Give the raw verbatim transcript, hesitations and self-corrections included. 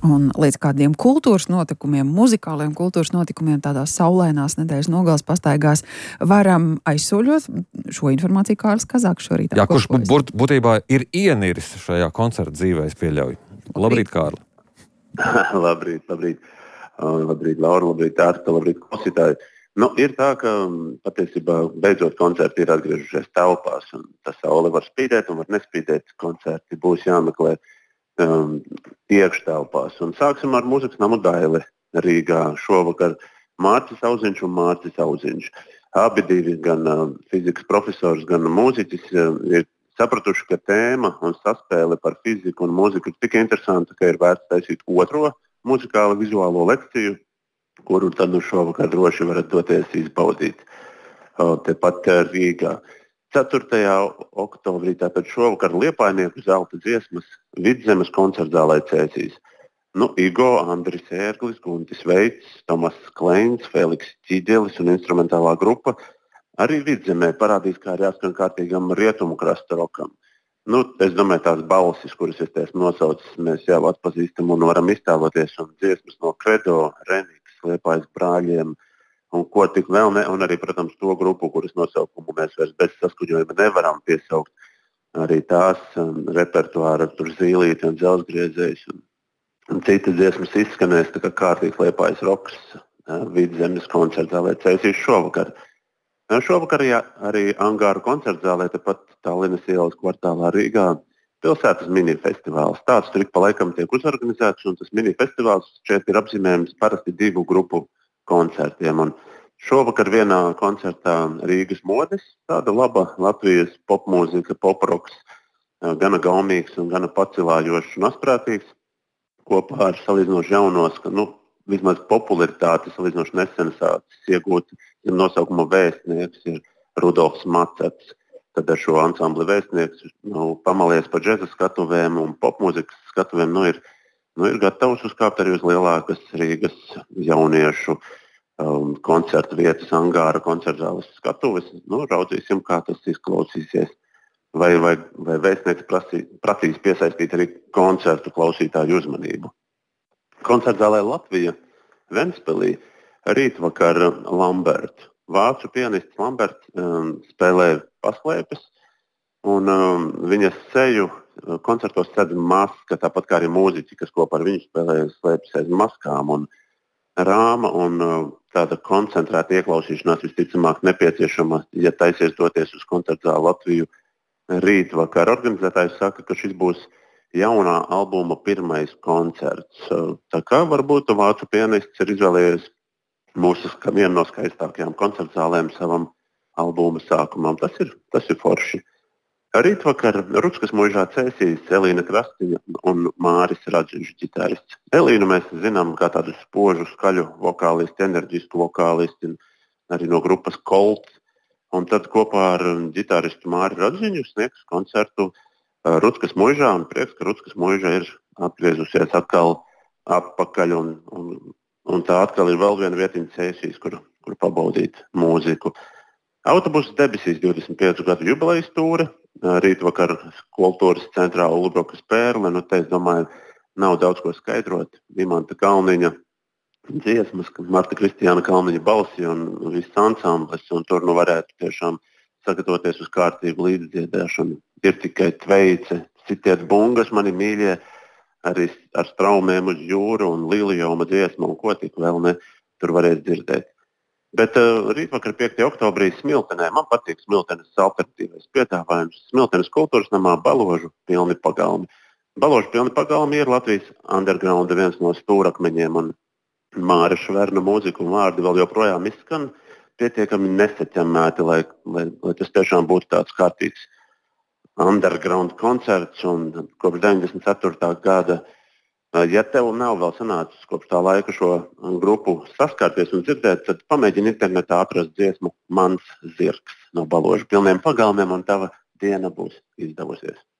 Un līdz kādiem kultūras notikumiem, muzikāliem kultūras notikumiem, tādās saulainās nedēļas nogales pastaigās varam aizsoļot šo informāciju Kārlis Kazāks šorīt. Jā, kurš būt, būtībā ir ieniris šajā koncerta dzīvē, es pieļauju. Labrīt, Kārli! labrīt, labrīt. Uh, labrīt, Laura, labrīt, Ārta, labrīt, klausītāji. Nu, ir tā, ka patiesībā beidzot koncerti ir atgriežušies telpās, un tas saule var spīdēt un var nespīdēt. Koncerti būs jāmeklē um, iekštelpās. Un sāksim ar mūzikas namu Daile Rīgā. Šovakar Mārcis Auziņš un Mārcis Auziņš. Abi divi, gan uh, fizikas profesors, gan mūziķis, uh, ir sapratuši, ka tēma un saspēle par fiziku un mūziku ir tik interesanta, ka ir vērts taisīt otro muzikālu vizuālo lekciju, kuru tad nu šovakar droši varat doties izbaudīt tepat Rīgā. ceturtajā oktobrī, tātad šovakar Liepājnieku zelta dziesmas Vidzemes koncertzālē Cēsīs. Nu, Igo, Andris Ērglis, Guntis Veits, Tomas Kleins, Feliks Ķiģelis un instrumentālā grupa arī Vidzemē parādīs, kā ir jāskan kārtīgam rietumu krasta rokam. Nu, es domāju, tās balsis, kuras es esmu nosaucis, mēs jau atpazīstam un varam iztēloties, un dziesmas no Credo, Reniks, Liepājas brāļiem, un ko tik vēl ne, un arī, protams, to grupu, kuras nosaukumu mēs vairs bez saskaņojuma nevaram piesaukt. Arī tās um, repertuāra, tur Zīlīti un Dzelsgriezējs, un, un citas dziesmas izskanēs, tā kā kārtīgs Liepājas roks uh, Vidzemes koncertzālē Cēsīs šovakar. Šovakar arī Angāru koncertzālē, tepat Tallinas ielas kvartālā Rīgā, pilsētas minifestivāls. Tāds tur ik pa laikam tiek uzorganizēts, un tas minifestivāls šeit ir apzīmējums parasti divu grupu koncertiem. Un šovakar vienā koncertā Rīgas modes, tāda laba Latvijas popmūzika, poproks, gana gaumīgs un gana pacilājošs un asprātīgs, kopā ar salīdzinoši jaunos, ka, nu, vismaz popularitāti salīdzinoši nesen sācis iegūt zem nosaukuma Vēstnieks ir Rudolfs Macets. Tad ar šo ansambli Vēstnieks nu, pamalies pa džeza skatuvēm un popmūzikas skatuvēm, nu, ir, nu, ir gatavs uzkāpt arī uz lielākas Rīgas jauniešu um, koncertu vietas, Angāra koncertzāles skatuves. Nu, raudzīsim, kā tas izklausīsies. Vai, vai, vai Vēstnieks prasī, prasīs piesaistīt arī koncertu klausītāju uzmanību. Koncertzālē Latvija Ventspilī rītvakar Lamberts. Vācu pianists Lamberts um, spēlē paslēpes, un um, viņas seju koncertos sedz maska, tāpat kā arī mūziķi, kas kopā ar viņu spēlē slēpjas aiz maskām. Un rāma un uh, tāda koncentrēta ieklausīšanās visticamāk nepieciešama, ja taisies doties uz koncertzāli Latviju rītvakar. Organizētājs saka, ka šis būs jaunā albuma pirmais koncerts. Tā kā varbūt vācu pianists ir izvēlējies mūsu vienu no skaistākajām koncertzālēm savam albuma sākumam. Tas ir, tas ir forši. Rītvakar Ruckas mūžā Cēsīs Elīna Krastiņa un Māris Radziņš ģitārists. Elīnu mēs zinām kā tādu spožu, skaļu vokālisti, enerģisku vokālisti, arī no grupas Kolts. Un tad kopā ar ģitāristu Māri Radziņu sniegs koncertu Ruckas mūžā, un prieks, ka Ruckas mūža ir atgriezusies atkal atpakaļ, un, un, un tā atkal ir vēl viena vietiņa Cēsīs, kur, kur pabaudīt mūziku. Autobuses debesīs divdesmit piecu gadu jubilejas tūre, rītvakar kultūras centrā Ulbrokas Pērle, nu te es domāju, nav daudz ko skaidrot. Imanta Kalniņa dziesmas, Marta Kristiāna Kalniņa balsi un viss ansamblis, un tur nu varētu tiešām sagatavoties uz kārtību līdzdziedāšanu. Ir tikai Tveice, Citiet bungas, mani mīļie, arī ar straumēm uz jūru un Lilijoma dziesmu un ko tik vēl ne tur varēs dzirdēt. Bet uh, rītvakar piektajā oktobrī Smiltenē, man patīk Smiltenes alternatīvais piedāvājums. Smiltenes kultūras namā Baložu pilni pagalmi. Baložu pilni pagalmi ir Latvijas undergrounda viens no stūrakmeņiem, un Māra Šverna mūzika un vārdi vēl joprojām izskan pietiekami nesaķemmēti, lai, lai, lai tas tiešām būtu tāds kārtīgs underground koncerts. Un kopš deviņdesmit ceturtā gada, ja tev nav vēl sanācis kopš tā laika šo grupu saskārties un dzirdēt, tad pamēģini internetā atrast dziesmu Mans zirgs no Baložu pilniem pagalmiem, un tava diena būs izdevusies.